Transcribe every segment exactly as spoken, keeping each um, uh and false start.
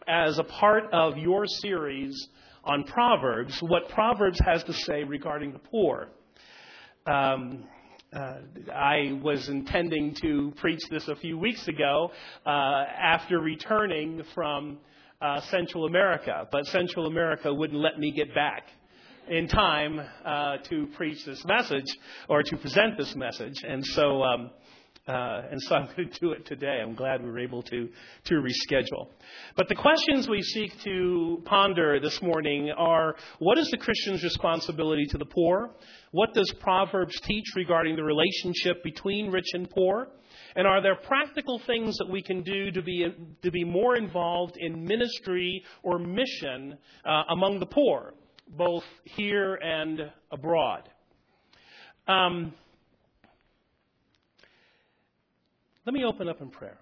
as a part of your series on Proverbs, what Proverbs has to say regarding the poor. Um, uh, I was intending to preach this a few weeks ago uh, after returning from uh, Central America, but Central America wouldn't let me get back in time uh, to preach this message or to present this message, and so um, uh, and so I'm going to do it today. I'm glad we were able to to reschedule. But the questions we seek to ponder this morning are: what is the Christian's responsibility to the poor? What does Proverbs teach regarding the relationship between rich and poor? And are there practical things that we can do to be to be more involved in ministry or mission uh, among the poor, both here and abroad? Um, let me open up in prayer.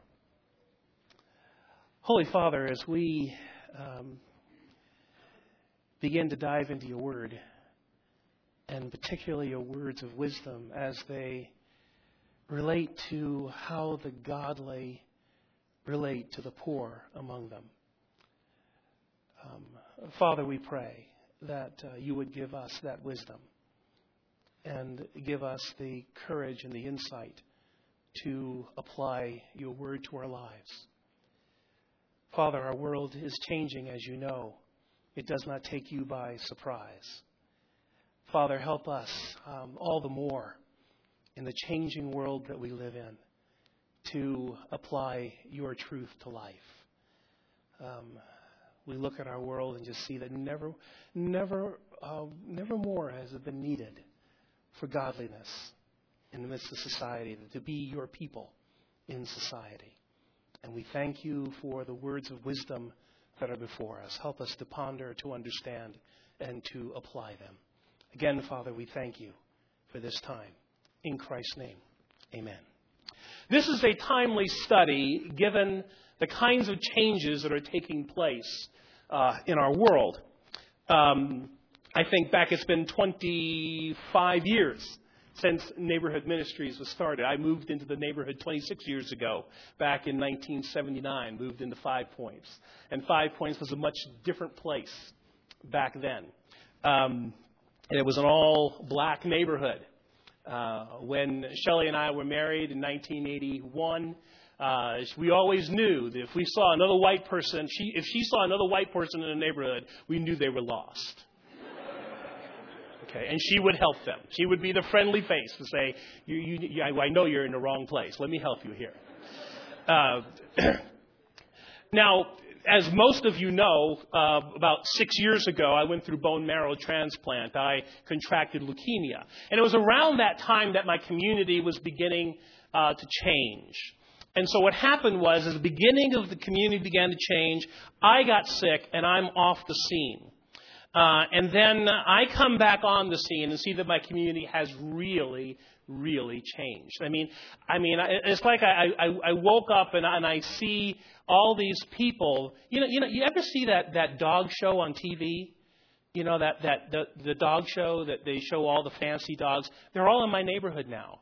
Holy Father, as we um, begin to dive into your word, and particularly your words of wisdom as they relate to how the godly relate to the poor among them. Um, Father, we pray that uh, you would give us that wisdom and give us the courage and the insight to apply your word to our lives. Father, our world is changing, as you know. It does not take you by surprise. Father, help us um, all the more in the changing world that we live in to apply your truth to life. Um, we look at our world and just see that never, never, uh, never more has it been needed for godliness in the midst of society, to be your people in society. And we thank you for the words of wisdom that are before us. Help us to ponder, to understand, and to apply them. Again, Father, we thank you for this time. In Christ's name, amen. This is a timely study given the kinds of changes that are taking place uh, in our world. Um, I think back, it's been twenty-five years since Neighborhood Ministries was started. I moved into the neighborhood twenty-six years ago, back in nineteen seventy-nine, moved into Five Points. And Five Points was a much different place back then. Um, it was an all-black neighborhood. Uh, when Shelley and I were married in nineteen eighty-one, uh, we always knew that if we saw another white person, she, if she saw another white person in the neighborhood, we knew they were lost. Okay, and she would help them. She would be the friendly face to say, you, you, you, I know you're in the wrong place. Let me help you here. Uh, now, as most of you know, uh, about six years ago, I went through bone marrow transplant. I contracted leukemia. And it was around that time that my community was beginning uh, to change. And so what happened was, as the beginning of the community began to change, I got sick and I'm off the scene. Uh, and then I come back on the scene and see that my community has really, really changed. I mean, I mean, it's like I, I, I woke up and, and I see all these people. You know, you know, you ever see that, that dog show on T V? You know, that, that the, the dog show that they show all the fancy dogs. They're all in my neighborhood now.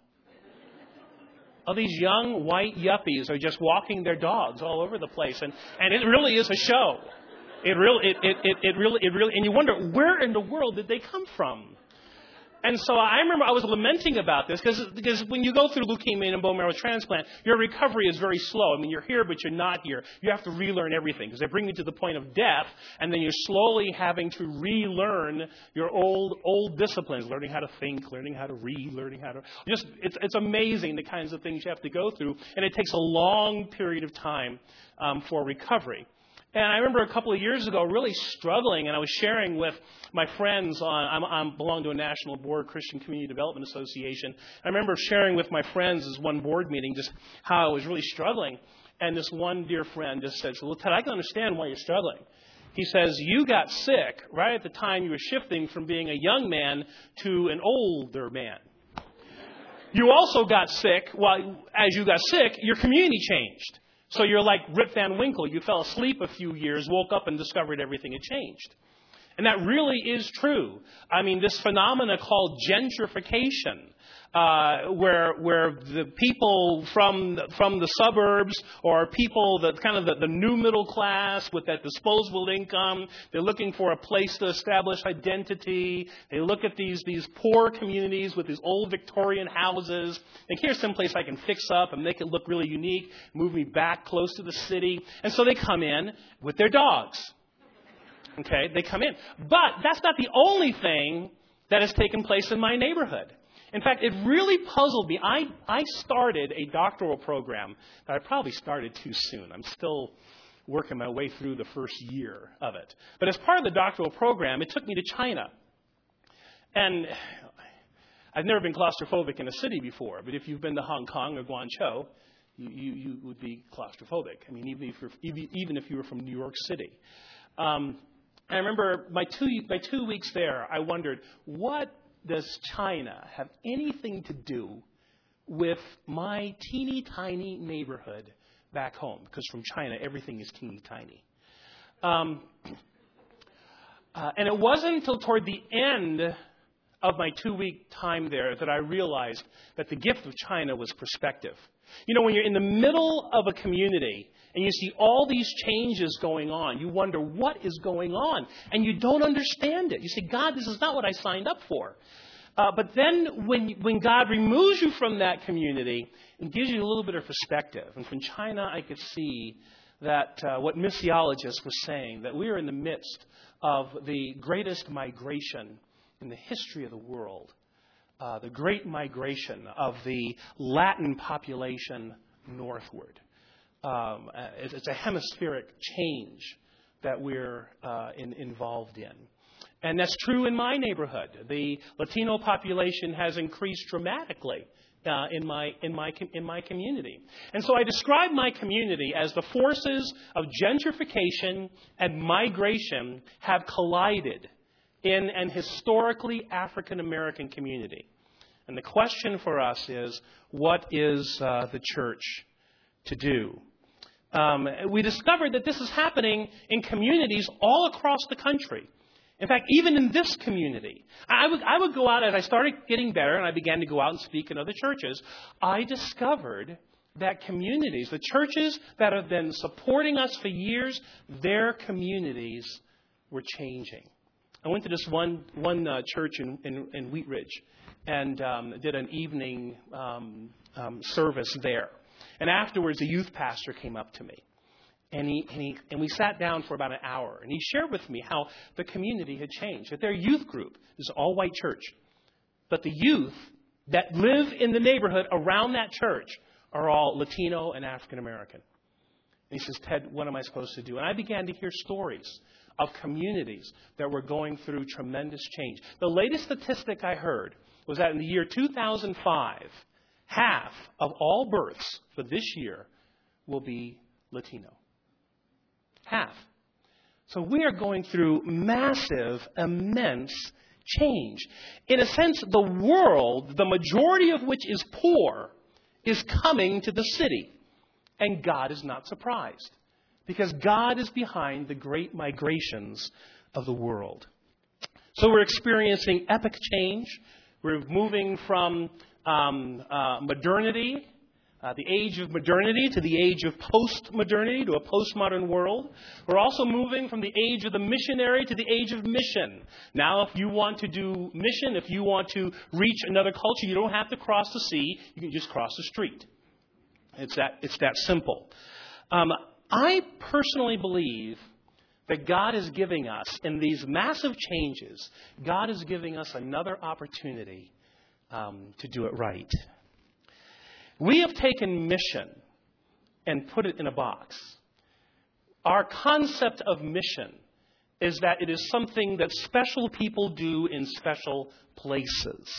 All these young white yuppies are just walking their dogs all over the place, and, and it really is a show. It really, it, it, it, it really, it really, and you wonder, where in the world did they come from? And so I remember I was lamenting about this because because when you go through leukemia and bone marrow transplant, your recovery is very slow. I mean, you're here, but you're not here. You have to relearn everything because they bring you to the point of death, and then you're slowly having to relearn your old old disciplines, learning how to think, learning how to read, learning how to just. It's it's amazing the kinds of things you have to go through, and it takes a long period of time um, for recovery. And I remember a couple of years ago really struggling, and I was sharing with my friends on, I belong to a national board, Christian Community Development Association. I remember sharing with my friends as one board meeting just how I was really struggling. And this one dear friend just said, well, Ted, I can understand why you're struggling. He says, you got sick right at the time you were shifting from being a young man to an older man. You also got sick, well, as you got sick, your community changed. So you're like Rip Van Winkle. You fell asleep a few years, woke up and discovered everything had changed. And that really is true. I mean, this phenomena called gentrification, uh, where where the people from from the suburbs or people that kind of the, the new middle class with that disposable income, they're looking for a place to establish identity. They look at these these poor communities with these old Victorian houses. Think, here's someplace I can fix up and make it look really unique, move me back close to the city. And so they come in with their dogs. Okay, they come in. But that's not the only thing that has taken place in my neighborhood. In fact, it really puzzled me. I, I started a doctoral program that I probably started too soon. I'm still working my way through the first year of it. But as part of the doctoral program, it took me to China. And I've never been claustrophobic in a city before, but if you've been to Hong Kong or Guangzhou, you, you, you would be claustrophobic. I mean, even if you're, even if you were from New York City. Um, I remember my two, my two weeks there, I wondered, what does China have anything to do with my teeny tiny neighborhood back home? Because from China, everything is teeny tiny. Um, uh, and it wasn't until toward the end of my two-week time there that I realized that the gift of China was perspective. You know, when you're in the middle of a community and you see all these changes going on, you wonder, what is going on? And you don't understand it. You say, God, this is not what I signed up for. Uh, but then when when God removes you from that community and gives you a little bit of perspective, and from China I could see that uh, what missiologists were saying, that we are in the midst of the greatest migration in the history of the world. Uh, the great migration of the Latin population northward. Um, it's, it's a hemispheric change that we're uh, in, involved in. And that's true in my neighborhood. The Latino population has increased dramatically uh, in my in my in my community. And so I describe my community as the forces of gentrification and migration have collided in an historically African American community. And the question for us is, what is uh, the church to do? Um, we discovered that this is happening in communities all across the country. In fact, even in this community, I would, I would go out, as I started getting better and I began to go out and speak in other churches, I discovered that communities, the churches that have been supporting us for years, their communities were changing. I went to this one one uh, church in, in, in Wheat Ridge and um, did an evening um, um, service there. And afterwards, a youth pastor came up to me. And, he, and, he, and we sat down for about an hour. And he shared with me how the community had changed. That their youth group is an all-white church. But the youth that live in the neighborhood around that church are all Latino and African American. And he says, Ted, what am I supposed to do? And I began to hear stories of communities that were going through tremendous change. The latest statistic I heard was that in the year two thousand five, half of all births for this year will be Latino. Half. So we are going through massive, immense change. In a sense, the world, the majority of which is poor, is coming to the city. And God is not surprised. Because God is behind the great migrations of the world. So we're experiencing epic change. We're moving from um, uh, modernity, uh, the age of modernity, to the age of post-modernity, to a postmodern world. We're also moving from the age of the missionary to the age of mission. Now, if you want to do mission, if you want to reach another culture, you don't have to cross the sea. You can just cross the street. It's that, it's that simple. Um, I personally believe that God is giving us, in these massive changes, God is giving us another opportunity um, to do it right. We have taken mission and put it in a box. Our concept of mission is that it is something that special people do in special places.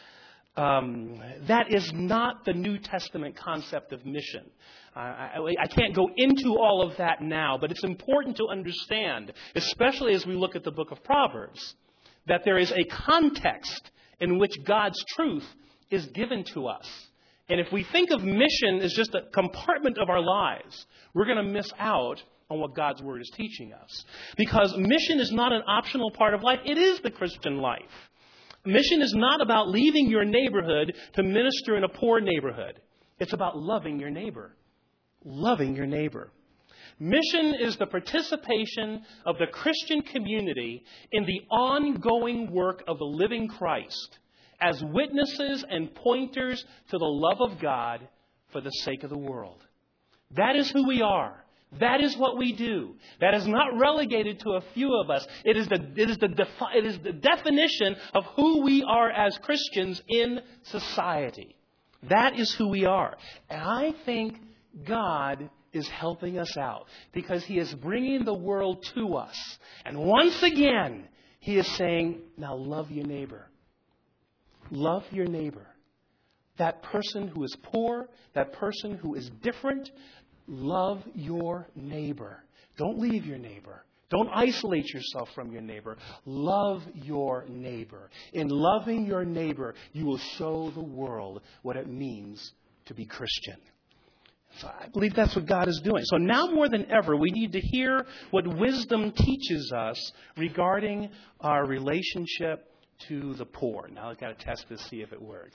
Um, that is not the New Testament concept of mission. Uh, I, I can't go into all of that now, but it's important to understand, especially as we look at the book of Proverbs, that there is a context in which God's truth is given to us. And if we think of mission as just a compartment of our lives, we're going to miss out on what God's Word is teaching us. Because mission is not an optional part of life. It is the Christian life. Mission is not about leaving your neighborhood to minister in a poor neighborhood. It's about loving your neighbor. Loving your neighbor. Mission is the participation of the Christian community in the ongoing work of the living Christ as witnesses and pointers to the love of God for the sake of the world. That is who we are. That is what we do. That is not relegated to a few of us. It is the, it is the, defi- it is the definition of who we are as Christians in society. That is who we are. And I think God is helping us out because He is bringing the world to us. And once again, He is saying, now love your neighbor. Love your neighbor. That person who is poor, that person who is different, love your neighbor. Don't leave your neighbor. Don't isolate yourself from your neighbor. Love your neighbor. In loving your neighbor, you will show the world what it means to be Christian. So I believe that's what God is doing. So now more than ever, we need to hear what wisdom teaches us regarding our relationship to the poor. Now I've got to test this, see if it works.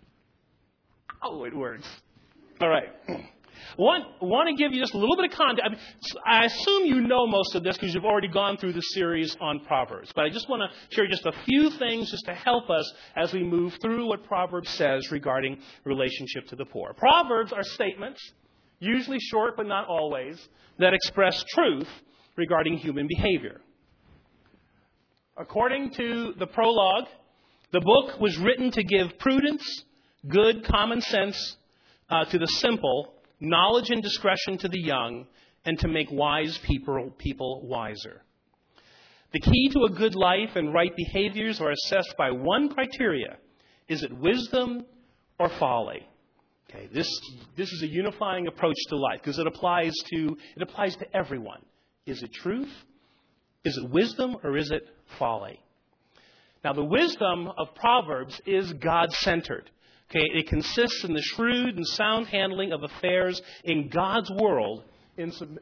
Oh, it works. All right. Want, want to give you just a little bit of context. I, mean, I assume you know most of this because you've already gone through the series on Proverbs. But I just want to share just a few things just to help us as we move through what Proverbs says regarding relationship to the poor. Proverbs are statements, usually short but not always, that express truth regarding human behavior. According to the prologue, the book was written to give prudence, good common sense uh, to the simple, knowledge and discretion to the young, and to make wise people, people wiser. The key to a good life and right behaviors are assessed by one criteria. Is it wisdom or folly? Okay, this this is a unifying approach to life because it applies to it applies to everyone. Is it truth? Is it wisdom or is it folly? Now, the wisdom of Proverbs is God-centered. Okay, it consists in the shrewd and sound handling of affairs in God's world. In sub-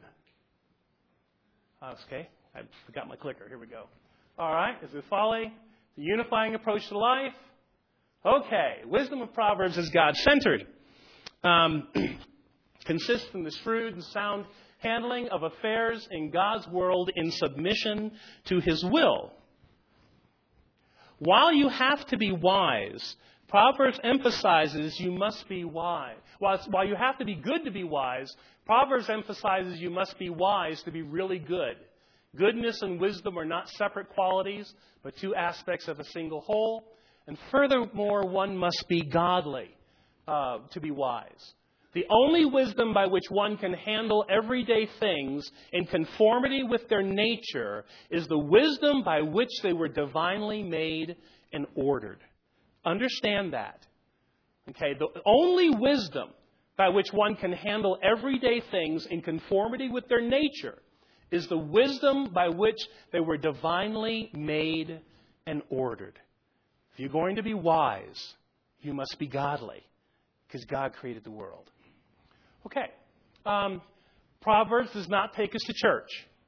okay, I forgot my clicker. Here we go. All right, is it folly? The unifying approach to life? Okay, wisdom of Proverbs is God-centered. Um, consists in the shrewd and sound handling of affairs in God's world in submission to His will. While you have to be wise, Proverbs emphasizes you must be wise. While, while you have to be good to be wise, Proverbs emphasizes you must be wise to be really good. Goodness and wisdom are not separate qualities, but two aspects of a single whole. And furthermore, one must be godly uh, to be wise. The only wisdom by which one can handle everyday things in conformity with their nature is the wisdom by which they were divinely made and ordered. Understand that. Okay, the only wisdom by which one can handle everyday things in conformity with their nature is the wisdom by which they were divinely made and ordered. If you're going to be wise, you must be godly because God created the world. Okay. Um, Proverbs does not take us to church.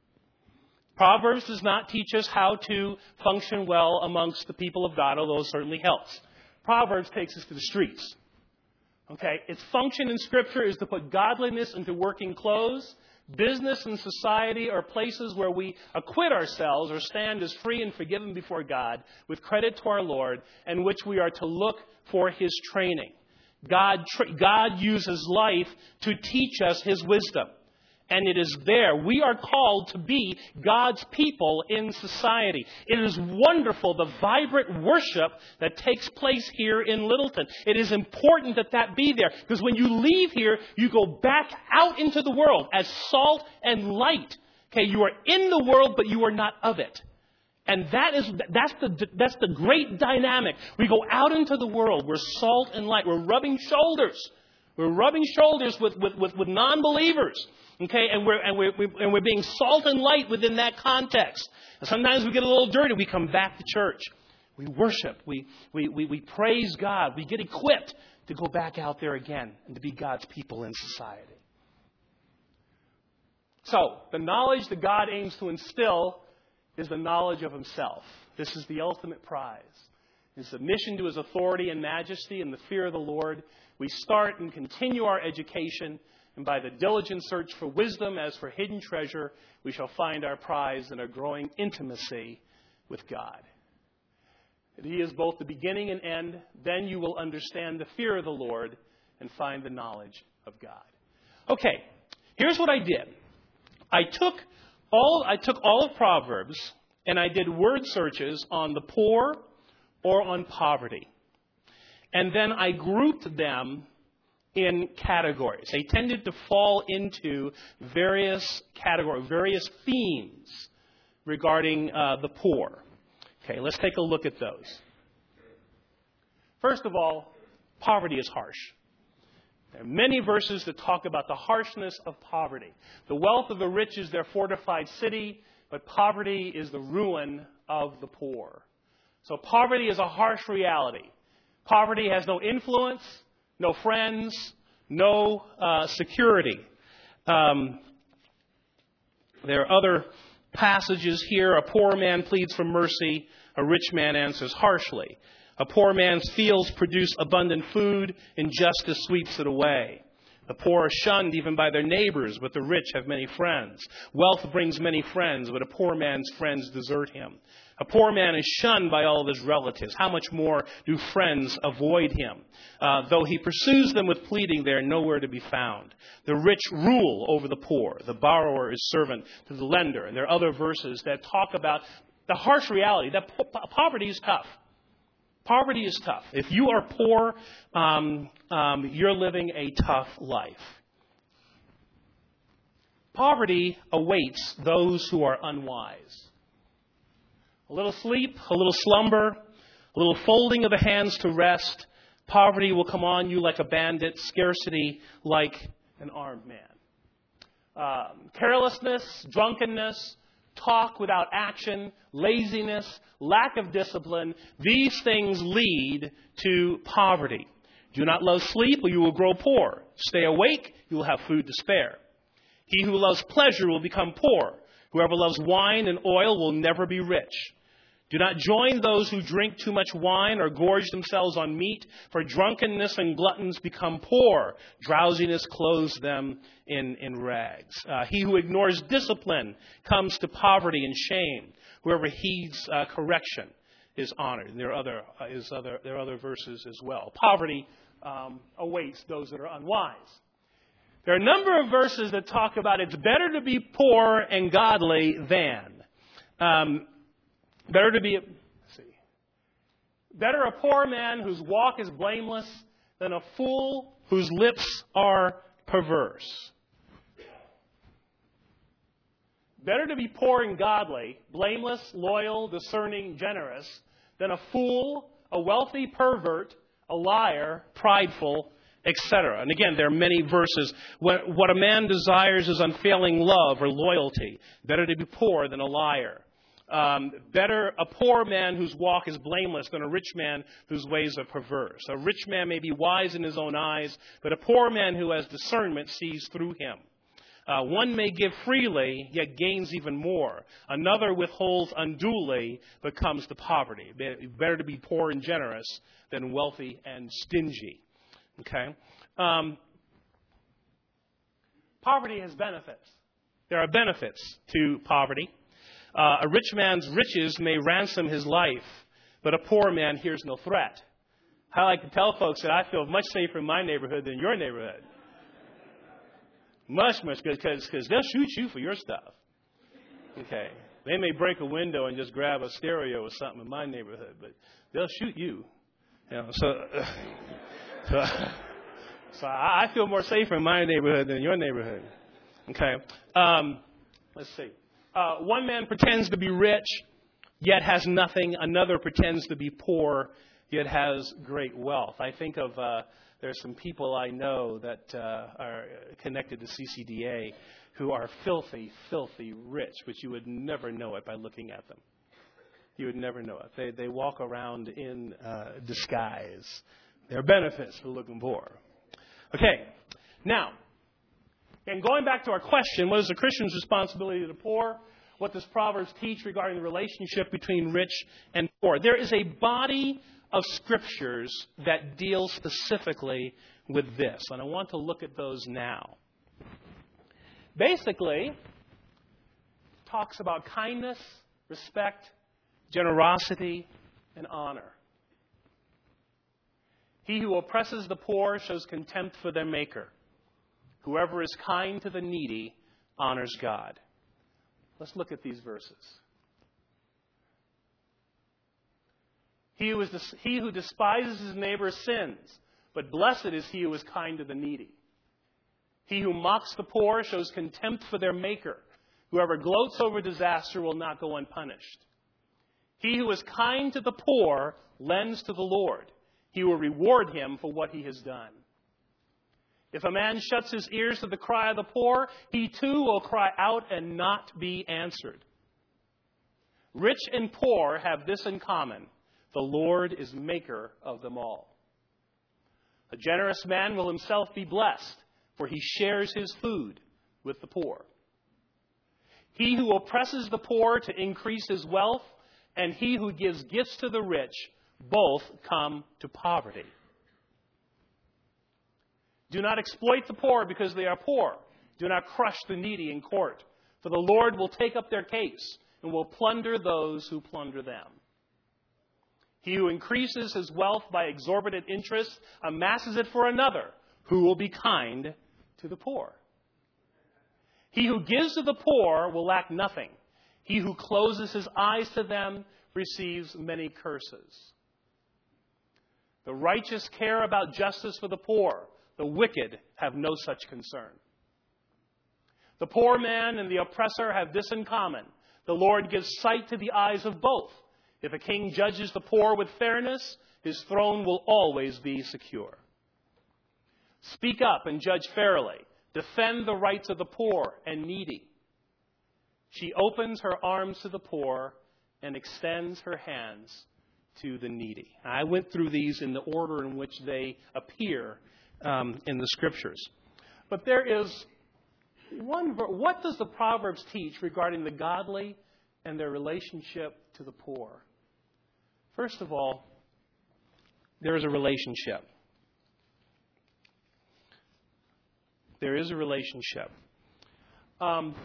Proverbs does not teach us how to function well amongst the people of God, although it certainly helps. Proverbs takes us to the streets. Okay. Its function in Scripture is to put godliness into working clothes. Business and society are places where we acquit ourselves or stand as free and forgiven before God with credit to our Lord, and which we are to look for His training. God, God uses life to teach us His wisdom. And it is there. We are called to be God's people in society. It is wonderful, the vibrant worship that takes place here in Littleton. It is important that that be there. Because when you leave here, you go back out into the world as salt and light. Okay, you are in the world, but you are not of it. And that is, that's the, that's the great dynamic. We go out into the world. We're salt and light. We're rubbing shoulders. We're rubbing shoulders with, with, with, with non-believers. Okay, and we're, and we're, and we're being salt and light within that context. And sometimes we get a little dirty. We come back to church. We worship. We, we, we, we praise God. We get equipped to go back out there again and to be God's people in society. So, the knowledge that God aims to instill is the knowledge of himself. This is the ultimate prize. In submission to his authority and majesty and the fear of the Lord, we start and continue our education, and by the diligent search for wisdom as for hidden treasure, we shall find our prize in a growing intimacy with God. He is both the beginning and end. Then you will understand the fear of the Lord and find the knowledge of God. Okay, here's what I did. I took all I took all of Proverbs and I did word searches on the poor or on poverty. And then I grouped them in categories. They tended to fall into various categories, various themes regarding uh, the poor. Okay, let's take a look at those. First of all, poverty is harsh. There are many verses that talk about the harshness of poverty. The wealth of the rich is their fortified city, but poverty is the ruin of the poor. So poverty is a harsh reality. Poverty has no influence, no friends, no uh, security. Um, there are other passages here. A poor man pleads for mercy. A rich man answers harshly. A poor man's fields produce abundant food. Injustice sweeps it away. The poor are shunned even by their neighbors, but the rich have many friends. Wealth brings many friends, but a poor man's friends desert him. A poor man is shunned by all of his relatives. How much more do friends avoid him? Uh, though he pursues them with pleading, they are nowhere to be found. The rich rule over the poor. The borrower is servant to the lender. And there are other verses that talk about the harsh reality that po- poverty is tough. Poverty is tough. If you are poor, um, um, you're living a tough life. Poverty awaits those who are unwise. A little sleep, a little slumber, a little folding of the hands to rest. Poverty will come on you like a bandit, scarcity like an armed man. Um, carelessness, drunkenness, talk without action, laziness, lack of discipline, these things lead to poverty. Do not love sleep or you will grow poor. Stay awake, you will have food to spare. He who loves pleasure will become poor. Whoever loves wine and oil will never be rich. Do not join those who drink too much wine or gorge themselves on meat, for drunkenness and gluttons become poor. Drowsiness clothes them in, in rags. Uh, he who ignores discipline comes to poverty and shame. Whoever heeds uh, correction is honored. And there are other, uh, is other, there are other verses as well. Poverty um, awaits those that are unwise. There are a number of verses that talk about it's better to be poor and godly than. Um, better to be, let's see, better a poor man whose walk is blameless than a fool whose lips are perverse. Better to be poor and godly, blameless, loyal, discerning, generous, than a fool, a wealthy pervert, a liar, prideful, et cetera. And again, there are many verses. What a man desires is unfailing love or loyalty. Better to be poor than a liar. Um, better a poor man whose walk is blameless than a rich man whose ways are perverse. A rich man may be wise in his own eyes, but a poor man who has discernment sees through him. Uh, one may give freely, yet gains even more. Another withholds unduly, but comes to poverty. Better to be poor and generous than wealthy and stingy. Okay? Um, poverty has benefits. There are benefits to poverty. Uh, a rich man's riches may ransom his life, but a poor man hears no threat. I like to tell folks that I feel much safer in my neighborhood than your neighborhood. Much, much good, because they'll shoot you for your stuff. Okay. They may break a window and just grab a stereo or something in my neighborhood, but they'll shoot you. You know, so, uh, so, so I feel more safer in my neighborhood than your neighborhood. Okay. Um, let's see. Uh, one man pretends to be rich, yet has nothing. Another pretends to be poor, yet has great wealth. I think of uh, there's some people I know that uh, are connected to C C D A who are filthy, filthy rich, but you would never know it by looking at them. You would never know it. They they walk around in uh, disguise. There are benefits for looking poor. Okay, now, And going back to our question, what is the Christian's responsibility to the poor? What does Proverbs teach regarding the relationship between rich and poor? There is a body of scriptures that deal specifically with this, and I want to look at those now. Basically, it talks about kindness, respect, generosity, and honor. He who oppresses the poor shows contempt for their maker. Whoever is kind to the needy honors God. Let's look at these verses. He who, is, he who despises his neighbor sins, but blessed is he who is kind to the needy. He who mocks the poor shows contempt for their maker. Whoever gloats over disaster will not go unpunished. He who is kind to the poor lends to the Lord. He will reward him for what he has done. If a man shuts his ears to the cry of the poor, he too will cry out and not be answered. Rich and poor have this in common: the Lord is maker of them all. A generous man will himself be blessed, for he shares his food with the poor. He who oppresses the poor to increase his wealth, and he who gives gifts to the rich, both come to poverty. Do not exploit the poor because they are poor. Do not crush the needy in court, for the Lord will take up their case and will plunder those who plunder them. He who increases his wealth by exorbitant interest amasses it for another, who will be kind to the poor. He who gives to the poor will lack nothing. He who closes his eyes to them receives many curses. The righteous care about justice for the poor. The wicked have no such concern. The poor man and the oppressor have this in common: the Lord gives sight to the eyes of both. If a king judges the poor with fairness, his throne will always be secure. Speak up and judge fairly. Defend the rights of the poor and needy. She opens her arms to the poor and extends her hands to the needy. I went through these in the order in which they appear um, in the Scriptures. But there is one. What does the Proverbs teach regarding the godly and their relationship to the poor? First of all, there is a relationship. There is a relationship. Um,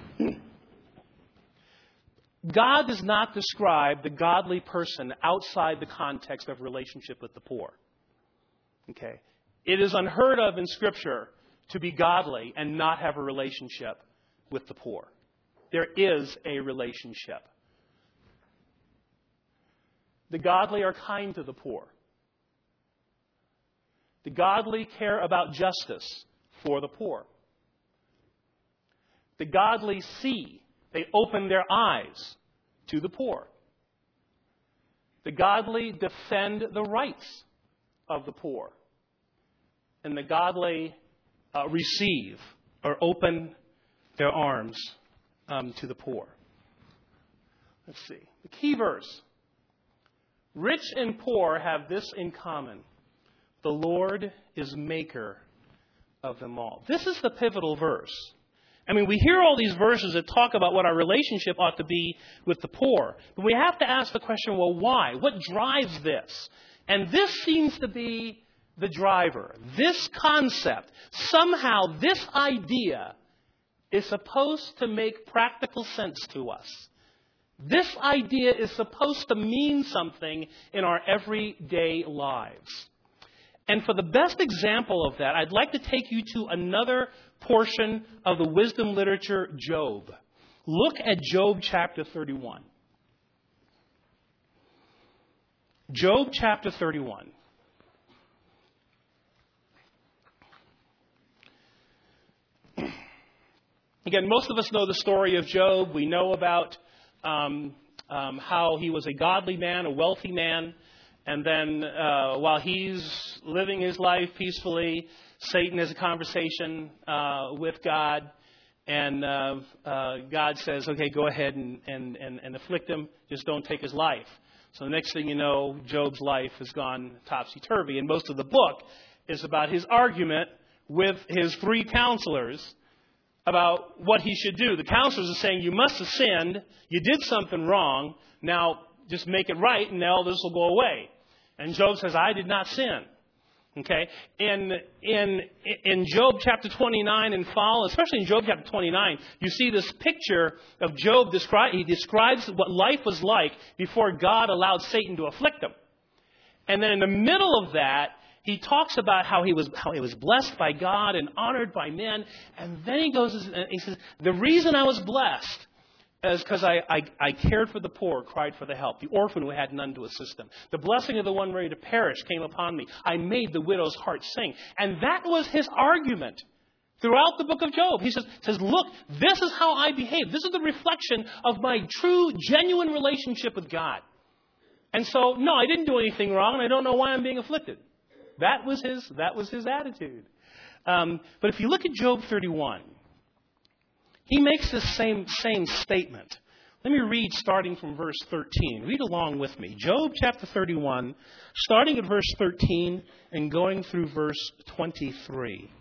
God does not describe the godly person outside the context of relationship with the poor. Okay? It is unheard of in Scripture to be godly and not have a relationship with the poor. There is a relationship. The godly are kind to the poor. The godly care about justice for the poor. The godly see. They open their eyes to the poor. The godly defend the rights of the poor. And the godly uh, receive or open their arms um, to the poor. Let's see. The key verse. Rich and poor have this in common: the Lord is maker of them all. This is the pivotal verse. I mean, we hear all these verses that talk about what our relationship ought to be with the poor. But we have to ask the question, well, why? What drives this? And this seems to be the driver. This concept, somehow this idea is supposed to make practical sense to us. This idea is supposed to mean something in our everyday lives. And for the best example of that, I'd like to take you to another portion of the wisdom literature, Job. Look at Job chapter thirty-one. Job chapter thirty-one. Again, most of us know the story of Job. We know about um, um, how he was a godly man, a wealthy man. And then uh, while he's living his life peacefully, Satan has a conversation uh, with God. And uh, uh, God says, okay, go ahead and, and, and, and afflict him. Just don't take his life. So the next thing you know, Job's life has gone topsy-turvy. And most of the book is about his argument with his three counselors about what he should do. The counselors are saying, you must have sinned. You did something wrong. Now just make it right and all this will go away. And Job says, I did not sin. Okay? In, in, in Job chapter twenty-nine and follow, especially in Job chapter twenty-nine, you see this picture of Job. Describe, he describes what life was like before God allowed Satan to afflict him. And then in the middle of that, he talks about how he was how he was blessed by God and honored by men. And then he goes and he says, the reason I was blessed is because I, I, I cared for the poor, cried for the help, the orphan who had none to assist them. The blessing of the one ready to perish came upon me. I made the widow's heart sing. And that was his argument throughout the book of Job. He says, says, look, this is how I behave. This is the reflection of my true, genuine relationship with God. And so, no, I didn't do anything wrong, and I don't know why I'm being afflicted. That was his, that was his attitude. Um, but if you look at Job thirty-one, he makes this same, same statement. Let me read starting from verse thirteen. Read along with me. Job chapter thirty-one, starting at verse thirteen and going through verse twenty-three.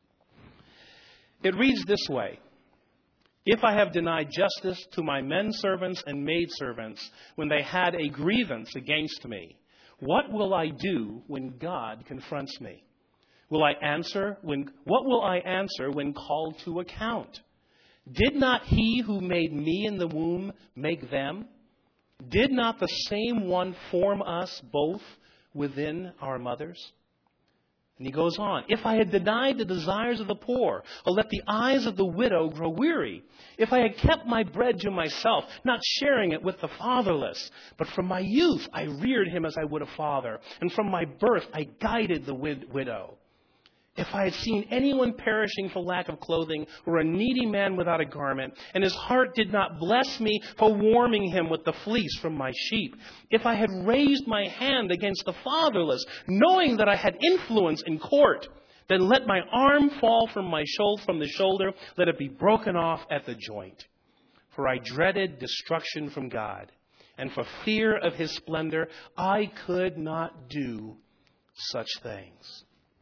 It reads this way. If I have denied justice to my men servants and maidservants when they had a grievance against me, what will I do when God confronts me? Will I answer when, what will I answer when called to account? Did not he who made me in the womb make them? Did not the same one form us both within our mothers? And he goes on, if I had denied the desires of the poor, or let the eyes of the widow grow weary, if I had kept my bread to myself, not sharing it with the fatherless, but from my youth I reared him as I would a father, and from my birth I guided the wid- widow. If I had seen anyone perishing for lack of clothing, or a needy man without a garment, and his heart did not bless me for warming him with the fleece from my sheep, if I had raised my hand against the fatherless, knowing that I had influence in court, then let my arm fall from my shoulder, from the shoulder, let it be broken off at the joint. For I dreaded destruction from God, and for fear of his splendor, I could not do such things.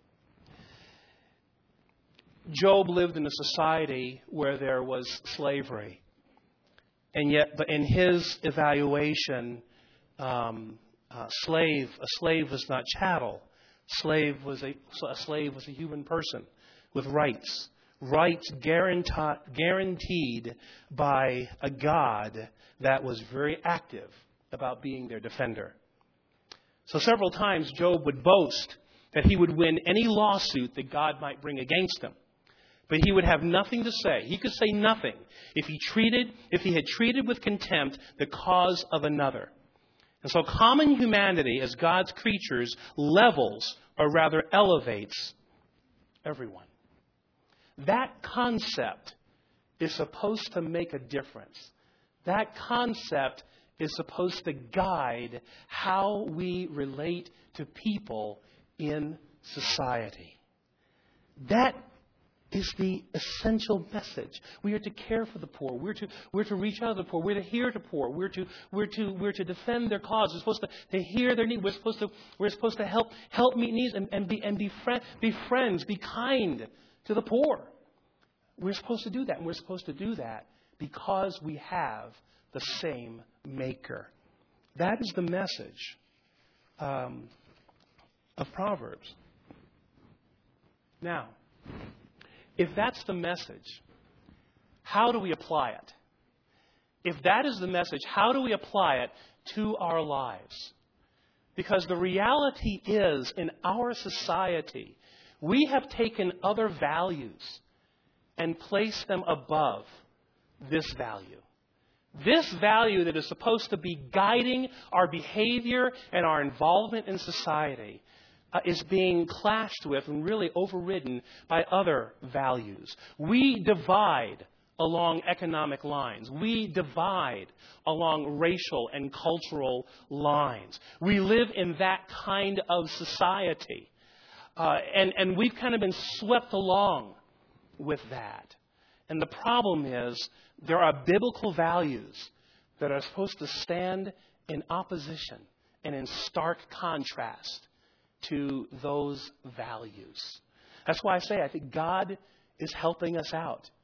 Job lived in a society where there was slavery. And yet, but in his evaluation, um, uh, slave, a slave was not chattel. Slave was a, a slave was a human person with rights. Rights guaranteed, guaranteed by a God that was very active about being their defender. So several times Job would boast that he would win any lawsuit that God might bring against him. But he would have nothing to say. He could say nothing if he treated, if he had treated with contempt the cause of another. And so common humanity as God's creatures levels, or rather elevates, everyone. That concept is supposed to make a difference. That concept is supposed to guide how we relate to people in society. That is the essential message. We are to care for the poor. We're to we're to reach out to the poor. We're to hear the poor. We're to we're to we're to defend their cause. We're supposed to, to hear their need. We're supposed to we're supposed to help help meet needs and, and be and be friend, be friends, be kind to the poor. We're supposed to do that. And we're supposed to do that because we have the same Maker. That is the message um, of Proverbs. Now, if that's the message, how do we apply it? If that is the message, how do we apply it to our lives? Because the reality is, in our society, we have taken other values and placed them above this value. This value that is supposed to be guiding our behavior and our involvement in society Uh, is being clashed with and really overridden by other values. We divide along economic lines. We divide along racial and cultural lines. We live in that kind of society. Uh, and, and we've kind of been swept along with that. And the problem is there are biblical values that are supposed to stand in opposition and in stark contrast to those values. That's why I say I think God is helping us out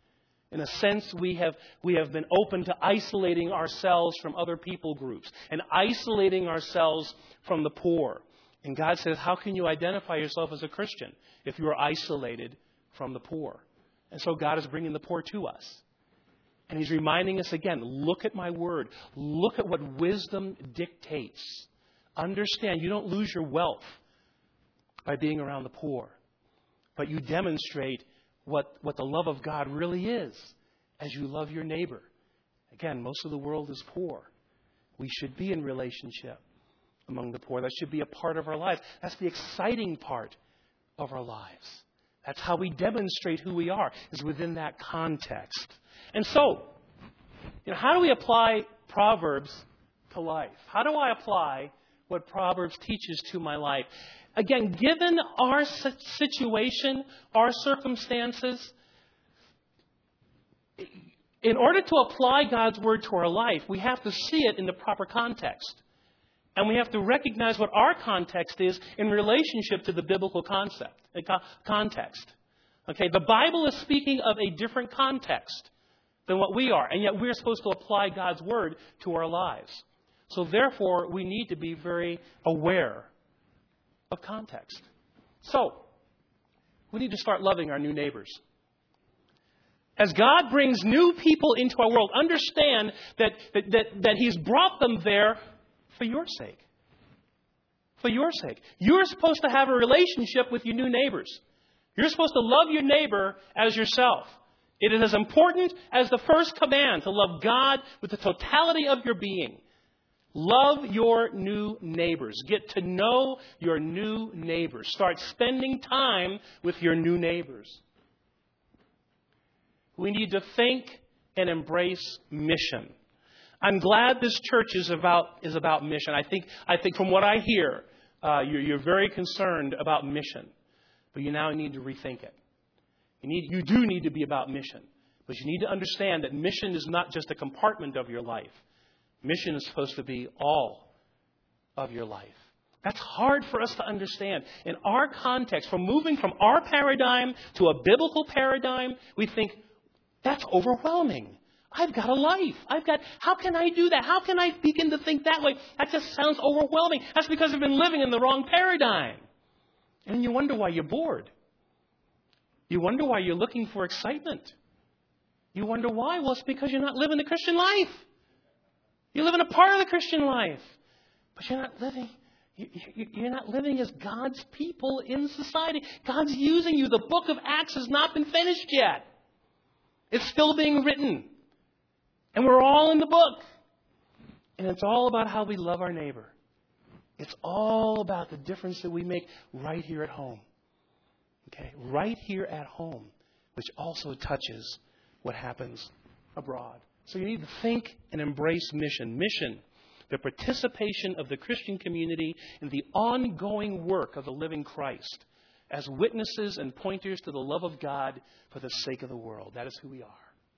In a sense, we have, we have been open to isolating ourselves from other people groups and isolating ourselves from the poor. And God says, how can you identify yourself as a Christian if you are isolated from the poor? And so God is bringing the poor to us. And He's reminding us again, look at my word. Look at what wisdom dictates. Understand, you don't lose your wealth by being around the poor. But you demonstrate what, what the love of God really is as you love your neighbor. Again, most of the world is poor. We should be in relationship among the poor. That should be a part of our lives. That's the exciting part of our lives. That's how we demonstrate who we are, is within that context. And so, you know, how do we apply Proverbs to life? How do I apply what Proverbs teaches to my life? Again, given our situation, our circumstances, in order to apply God's word to our life, we have to see it in the proper context. And we have to recognize what our context is in relationship to the biblical concept, context. Okay, the Bible is speaking of a different context than what we are, and yet we're supposed to apply God's word to our lives. So therefore, we need to be very aware of context. So, we need to start loving our new neighbors. As God brings new people into our world, understand that, that, that, that He's brought them there for your sake. For your sake. You're supposed to have a relationship with your new neighbors. You're supposed to love your neighbor as yourself. It is as important as the first command to love God with the totality of your being. Love your new neighbors. Get to know your new neighbors. Start spending time with your new neighbors. We need to think and embrace mission. I'm glad this church is about is about mission. I think I think from what I hear, uh, you're, you're very concerned about mission, but you now need to rethink it. You need you do need to be about mission, but you need to understand that mission is not just a compartment of your life. Mission is supposed to be all of your life. That's hard for us to understand. In our context, from moving from our paradigm to a biblical paradigm, we think, that's overwhelming. I've got a life. I've got, how can I do that? How can I begin to think that way? That just sounds overwhelming. That's because I've been living in the wrong paradigm. And you wonder why you're bored. You wonder why you're looking for excitement. You wonder why? Well, it's because you're not living the Christian life. You're living a part of the Christian life. But you're not living, you're not living as God's people in society. God's using you. The book of Acts has not been finished yet. It's still being written. And we're all in the book. And it's all about how we love our neighbor. It's all about the difference that we make right here at home. Okay, right here at home, which also touches what happens abroad. So you need to think and embrace mission. Mission, the participation of the Christian community in the ongoing work of the living Christ as witnesses and pointers to the love of God for the sake of the world. That is who we are.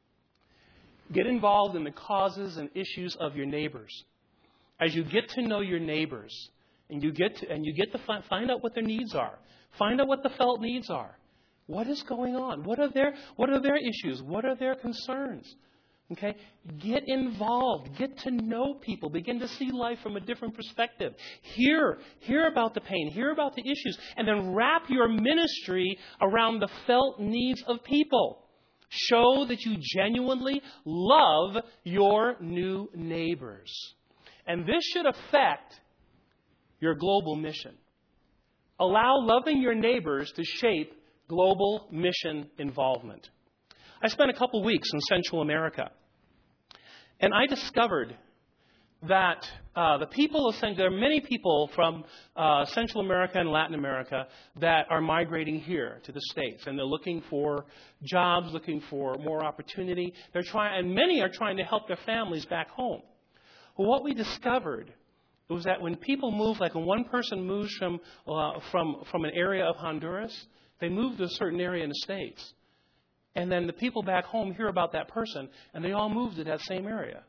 Get involved in the causes and issues of your neighbors. As you get to know your neighbors, and you get to, and you get to find, find out what their needs are. Find out what the felt needs are. What is going on? What are their, what are their issues? What are their concerns? Okay? Get involved. Get to know people. Begin to see life from a different perspective. Hear, hear about the pain. Hear about the issues. And then wrap your ministry around the felt needs of people. Show that you genuinely love your new neighbors. And this should affect your global mission. Allow loving your neighbors to shape global mission involvement. I spent a couple weeks in Central America. And I discovered that uh, the people of Central, there are many people from uh, Central America and Latin America that are migrating here to the States. And they're looking for jobs, looking for more opportunity. They're trying, and many are trying to help their families back home. Well, what we discovered was that when people move, like when one person moves from, uh, from, from an area of Honduras, they move to a certain area in the States. And then the people back home hear about that person, and they all move to that same area.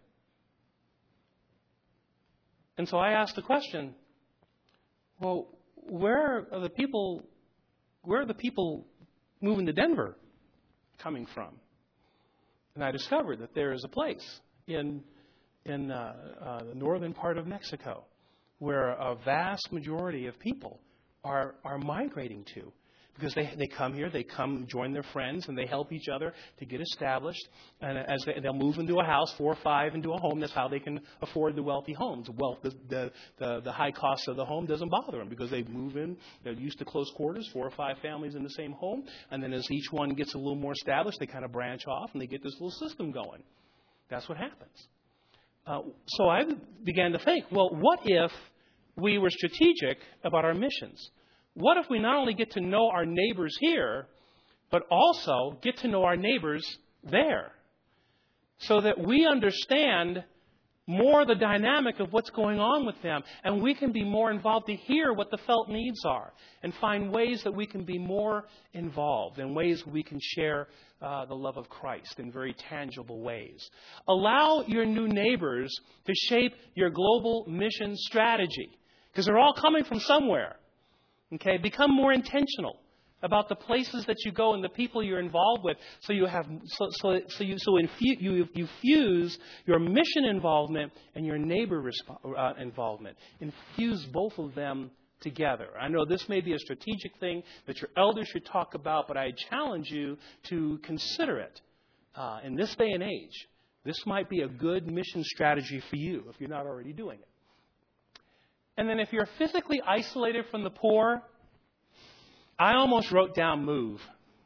And so I asked the question, well, where are the people, where are the people moving to Denver coming from? And I discovered that there is a place in in uh, uh, the northern part of Mexico where a vast majority of people are are migrating to. Because they they come here, they come join their friends, and they help each other to get established. And as they, they'll move into a house, four or five into a home, that's how they can afford the wealthy homes. Wealth, the the the, the high cost of the home doesn't bother them because they move in. They're used to close quarters, four or five families in the same home. And then as each one gets a little more established, they kind of branch off and they get this little system going. That's what happens. Uh, so I began to think, well, what if we were strategic about our missions? What if we not only get to know our neighbors here, but also get to know our neighbors there? So that we understand more the dynamic of what's going on with them. And we can be more involved to hear what the felt needs are. And find ways that we can be more involved. And ways we can share uh, the love of Christ in very tangible ways. Allow your new neighbors to shape your global mission strategy. Because they're all coming from somewhere. Okay, become more intentional about the places that you go and the people you're involved with, so you have so so, so you so infu- you you fuse your mission involvement and your neighbor resp- uh, involvement. Infuse both of them together. I know this may be a strategic thing that your elders should talk about, but I challenge you to consider it uh, in this day and age. This might be a good mission strategy for you if you're not already doing it. And then if you're physically isolated from the poor, I almost wrote down move.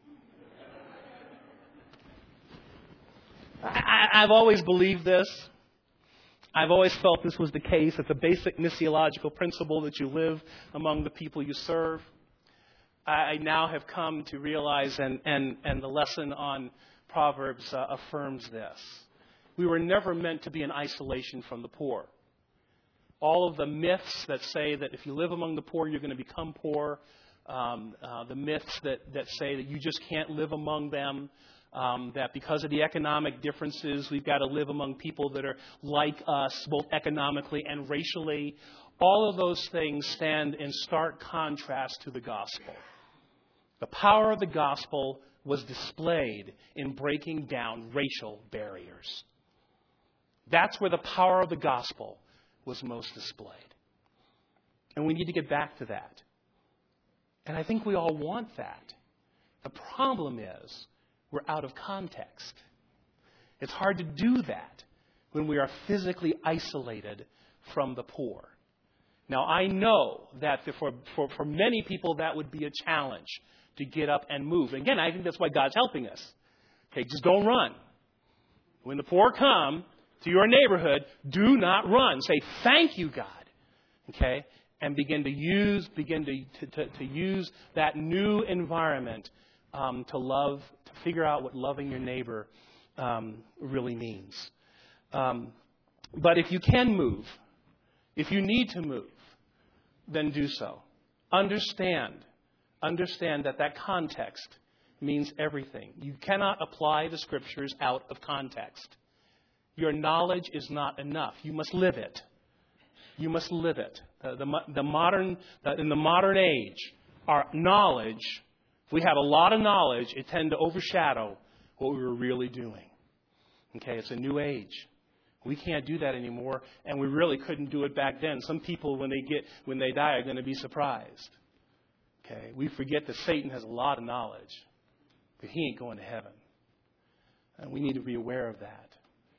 I, I've always believed this. I've always felt this was the case. It's a basic missiological principle that you live among the people you serve. I now have come to realize, and, and, and the lesson on Proverbs uh, affirms this. We were never meant to be in isolation from the poor. All of the myths that say that if you live among the poor, you're going to become poor. Um, uh, the myths that, that say that you just can't live among them. Um, that because of the economic differences, we've got to live among people that are like us, both economically and racially. All of those things stand in stark contrast to the gospel. The power of the gospel was displayed in breaking down racial barriers. That's where the power of the gospel was most displayed. And we need to get back to that. And I think we all want that. The problem is we're out of context. It's hard to do that when we are physically isolated from the poor. Now, I know that for, for, for many people that would be a challenge to get up and move. And again, I think that's why God's helping us. Okay, just don't run. When the poor come to your neighborhood, do not run. Say, thank you, God. Okay? And begin to use, begin to, to, to, to use that new environment um, to love, to figure out what loving your neighbor um, really means. Um, but if you can move, if you need to move, then do so. Understand, understand that that context means everything. You cannot apply the Scriptures out of context. Your knowledge is not enough. You must live it. You must live it. Uh, the, the modern, uh, in the modern age, our knowledge, if we have a lot of knowledge, it tends to overshadow what we were really doing. Okay, it's a new age. We can't do that anymore, and we really couldn't do it back then. Some people, when they get when they die, are going to be surprised. Okay, we forget that Satan has a lot of knowledge, but he ain't going to heaven, and we need to be aware of that.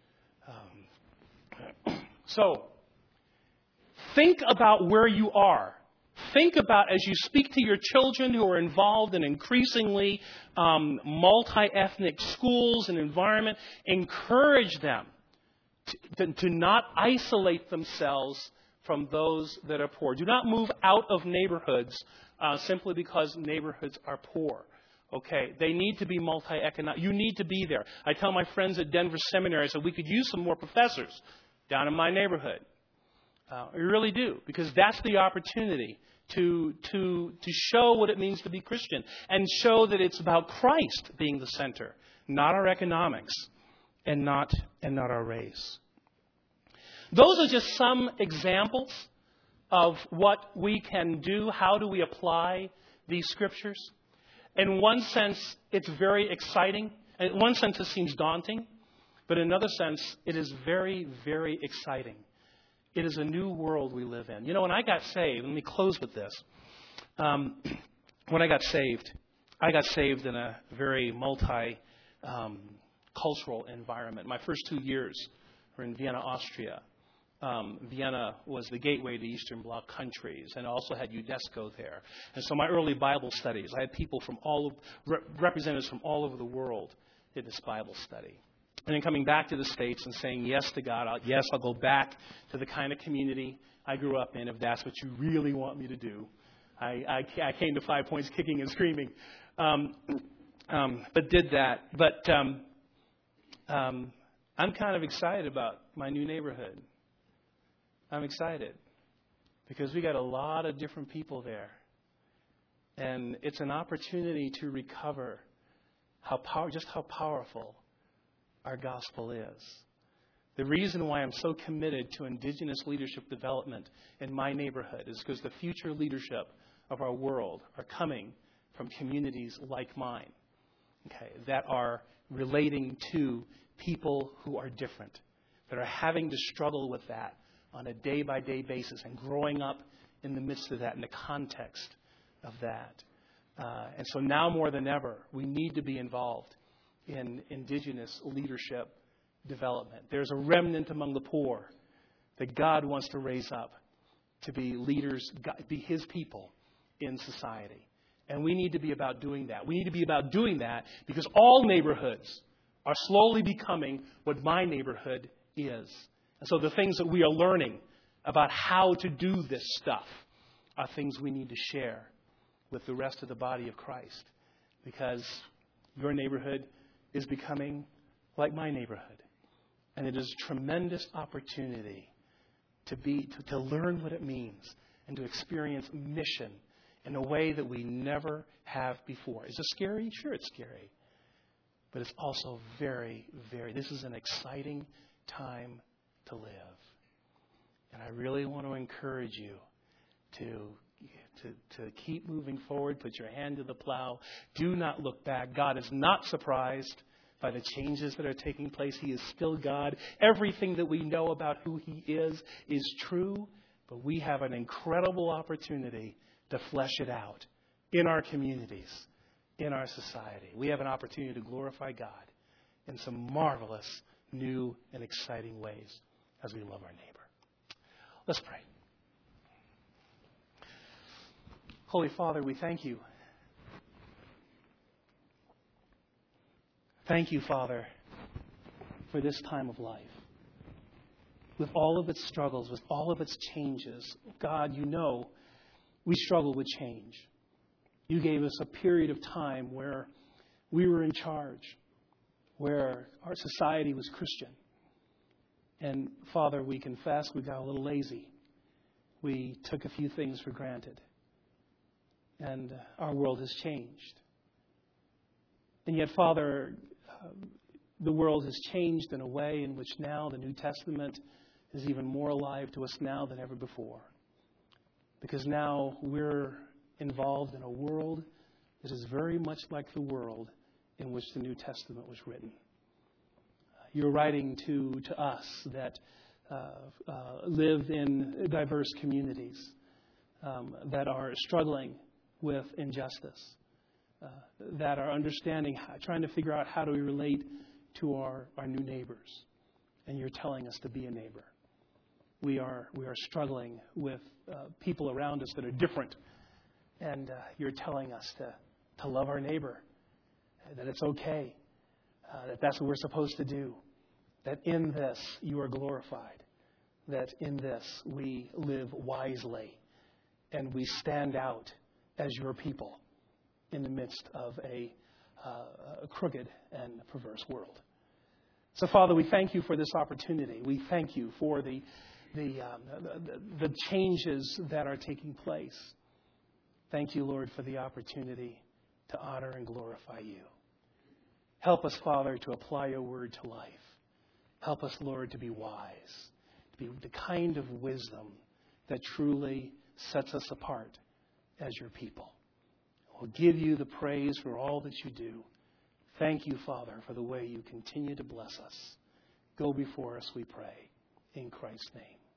Um, so, think about where you are. Think about, as you speak to your children who are involved in increasingly um, multi-ethnic schools and environment, encourage them to, to, to not isolate themselves from those that are poor. Do not move out of neighborhoods uh, simply because neighborhoods are poor. Okay, they need to be multi-economic. You need to be there. I tell my friends at Denver Seminary, I said, we could use some more professors down in my neighborhood. Uh, we really do, because that's the opportunity to to to show what it means to be Christian and show that it's about Christ being the center, not our economics and not and not our race. Those are just some examples of what we can do. How do we apply these scriptures? In one sense, it's very exciting. In one sense, it seems daunting. But in another sense, it is very, very exciting. It is a new world we live in. You know, when I got saved, let me close with this. Um, when I got saved, I got saved in a very multi um, cultural environment. My first two years were in Vienna, Austria. Um, Vienna was the gateway to Eastern Bloc countries, and also had UNESCO there. And so my early Bible studies, I had people from all of, re- representatives from all over the world in this Bible study. And then coming back to the States and saying yes to God, I'll, yes, I'll go back to the kind of community I grew up in, if that's what you really want me to do. I, I, I came to Five Points kicking and screaming, um, um, but did that. But um, um, I'm kind of excited about my new neighborhood. I'm excited because we got a lot of different people there. And it's an opportunity to recover how power, just how powerful our gospel is. The reason why I'm so committed to indigenous leadership development in my neighborhood is because the future leadership of our world are coming from communities like mine, okay, that are relating to people who are different, that are having to struggle with that on a day-by-day basis and growing up in the midst of that, in the context of that. Uh, and so now more than ever, we need to be involved in indigenous leadership development. There's a remnant among the poor that God wants to raise up to be leaders, be His people in society. And we need to be about doing that. We need to be about doing that because all neighborhoods are slowly becoming what my neighborhood is. And so the things that we are learning about how to do this stuff are things we need to share with the rest of the body of Christ. Because your neighborhood is becoming like my neighborhood. And it is a tremendous opportunity to be to, to learn what it means and to experience mission in a way that we never have before. Is it scary? Sure, it's scary. But it's also very, very, this is an exciting time to live. And I really want to encourage you to, to, to keep moving forward. Put your hand to the plow. Do not look back. God is not surprised by the changes that are taking place. He is still God. Everything that we know about who He is is true. But we have an incredible opportunity to flesh it out in our communities, in our society. We have an opportunity to glorify God in some marvelous, new, and exciting ways as we love our neighbor. Let's pray. Holy Father, we thank you. Thank you, Father, for this time of life. With all of its struggles, with all of its changes, God, you know we struggle with change. You gave us a period of time where we were in charge, where our society was Christian. And Father, we confess we got a little lazy. We took a few things for granted. And our world has changed. And yet, Father, uh, the world has changed in a way in which now the New Testament is even more alive to us now than ever before. Because now we're involved in a world that is very much like the world in which the New Testament was written. You're writing to, to us that uh, uh, live in diverse communities um, that are struggling with injustice, uh, that are understanding, how, trying to figure out how do we relate to our, our new neighbors. And you're telling us to be a neighbor. We are we are struggling with uh, people around us that are different. And uh, you're telling us to, to love our neighbor, that it's okay, uh, that that's what we're supposed to do, that in this you are glorified, that in this we live wisely and we stand out as your people in the midst of a, uh, a crooked and perverse world. So, Father, we thank you for this opportunity. We thank you for the the, um, the, the changes that are taking place. Thank you, Lord, for the opportunity to honor and glorify you. Help us, Father, to apply your word to life. Help us, Lord, to be wise, to be the kind of wisdom that truly sets us apart as your people. We'll give you the praise for all that you do. Thank you, Father, for the way you continue to bless us. Go before us, we pray. In Christ's name.